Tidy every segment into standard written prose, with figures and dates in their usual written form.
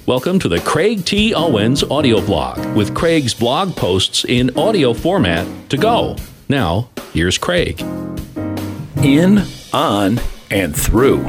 Welcome to the Craig T. Owens audio blog with Craig's blog posts in audio format to go. Now, here's Craig. In, on, and through.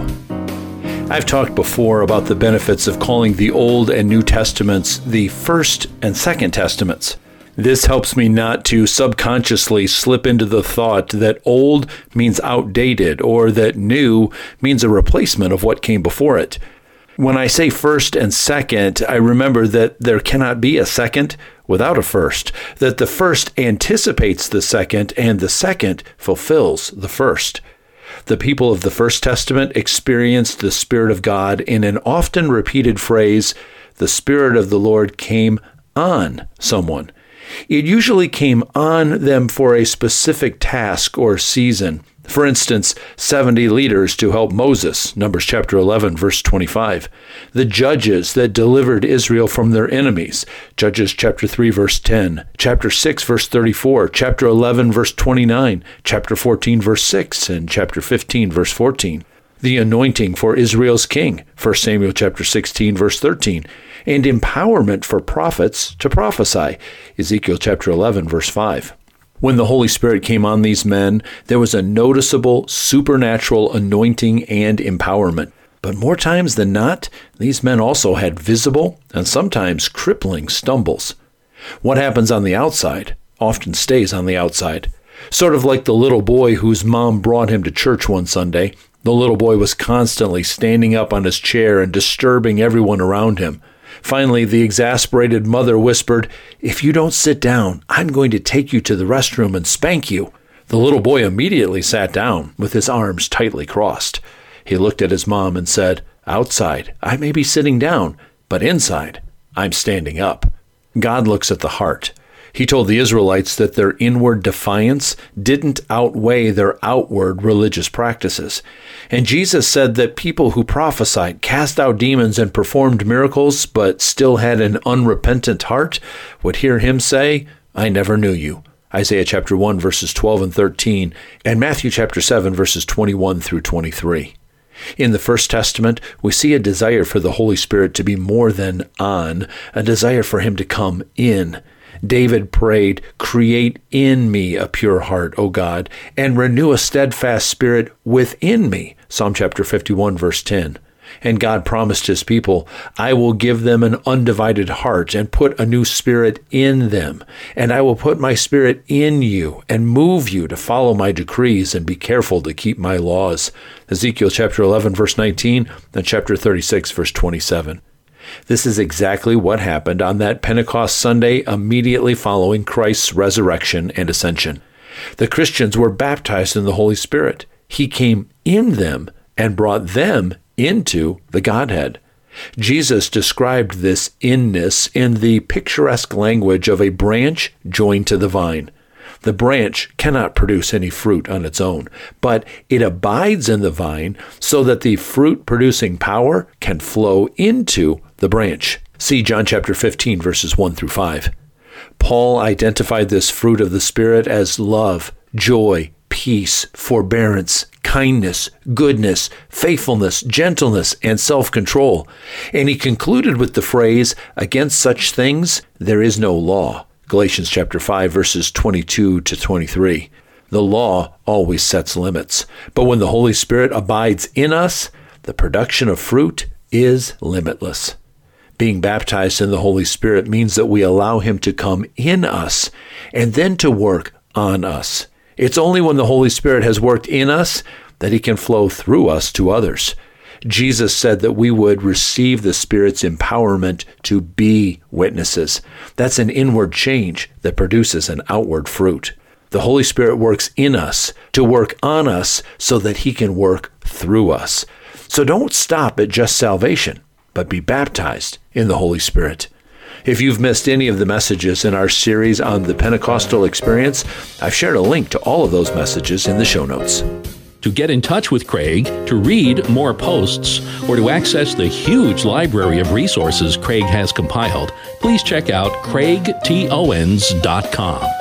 I've talked before about the benefits of calling the Old and New Testaments the First and Second Testaments. This helps me not to subconsciously slip into the thought that old means outdated or that new means a replacement of what came before it. When I say first and second, I remember that there cannot be a second without a first, that the first anticipates the second and the second fulfills the first. The people of the First Testament experienced the Spirit of God in an often repeated phrase, the Spirit of the Lord came on someone. It usually came on them for a specific task or season. For instance, 70 leaders to help Moses, Numbers chapter 11, verse 25. The judges that delivered Israel from their enemies, Judges chapter 3, verse 10, chapter 6, verse 34, chapter 11, verse 29, chapter 14, verse 6, and chapter 15, verse 14. The anointing for Israel's king, 1 Samuel chapter 16, verse 13, and empowerment for prophets to prophesy, Ezekiel chapter 11, verse 5. When the Holy Spirit came on these men, there was a noticeable supernatural anointing and empowerment. But more times than not, these men also had visible and sometimes crippling stumbles. What happens on the outside often stays on the outside. Sort of like the little boy whose mom brought him to church one Sunday. The little boy was constantly standing up on his chair and disturbing everyone around him. Finally, the exasperated mother whispered, "If you don't sit down, I'm going to take you to the restroom and spank you." The little boy immediately sat down with his arms tightly crossed. He looked at his mom and said, "Outside, I may be sitting down, but inside, I'm standing up." God looks at the heart. He told the Israelites that their inward defiance didn't outweigh their outward religious practices. And Jesus said that people who prophesied, cast out demons, and performed miracles, but still had an unrepentant heart, would hear him say, "I never knew you." Isaiah chapter 1, verses 12 and 13, and Matthew chapter 7, verses 21 through 23. In the First Testament, we see a desire for the Holy Spirit to be more than on, a desire for him to come in. David prayed, "Create in me a pure heart, O God, and renew a steadfast spirit within me." Psalm chapter 51, verse 10. And God promised his people, "I will give them an undivided heart and put a new spirit in them. And I will put my spirit in you and move you to follow my decrees and be careful to keep my laws." Ezekiel chapter 11, verse 19, and chapter 36, verse 27. This is exactly what happened on that Pentecost Sunday immediately following Christ's resurrection and ascension. The Christians were baptized in the Holy Spirit. He came in them and brought them into the Godhead. Jesus described this inness in the picturesque language of a branch joined to the vine. The branch cannot produce any fruit on its own, but it abides in the vine so that the fruit-producing power can flow into the branch. See John chapter 15, verses 1 through 5. Paul identified this fruit of the Spirit as love, joy, peace, forbearance, kindness, goodness, faithfulness, gentleness, and self-control. And he concluded with the phrase, "Against such things there is no law." Galatians chapter 5, verses 22 to 23. The law always sets limits, but when the Holy Spirit abides in us, the production of fruit is limitless. Being baptized in the Holy Spirit means that we allow him to come in us and then to work on us. It's only when the Holy Spirit has worked in us that he can flow through us to others. Jesus said that we would receive the Spirit's empowerment to be witnesses. That's an inward change that produces an outward fruit. The Holy Spirit works in us to work on us so that he can work through us. So don't stop at just salvation, but be baptized in the Holy Spirit. If you've missed any of the messages in our series on the Pentecostal experience, I've shared a link to all of those messages in the show notes. To get in touch with Craig, to read more posts, or to access the huge library of resources Craig has compiled, please check out CraigTOwens.com.